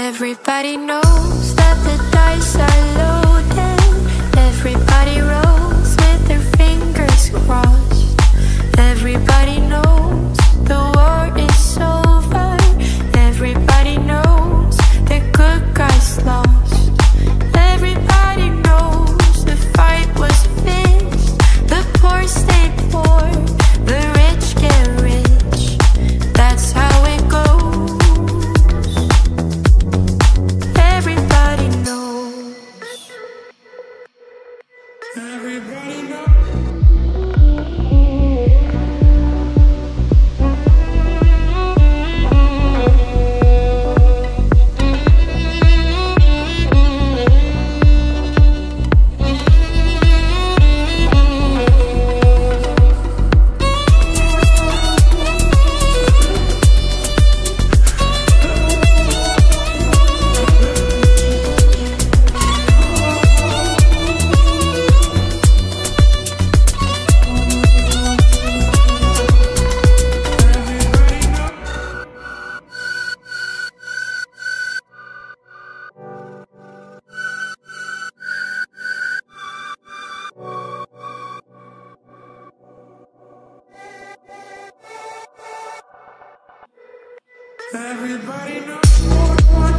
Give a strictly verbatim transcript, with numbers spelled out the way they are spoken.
Everybody knows that the dice are loaded. Everybody rolls with their fingers crossed. Everybody knows the war is over. Everybody knows the good guys lost. Everybody knows the fight was fixed. The poor stay poor, the rich get rich. That's how it goes. Everybody knows. Everybody knows. Everybody knows.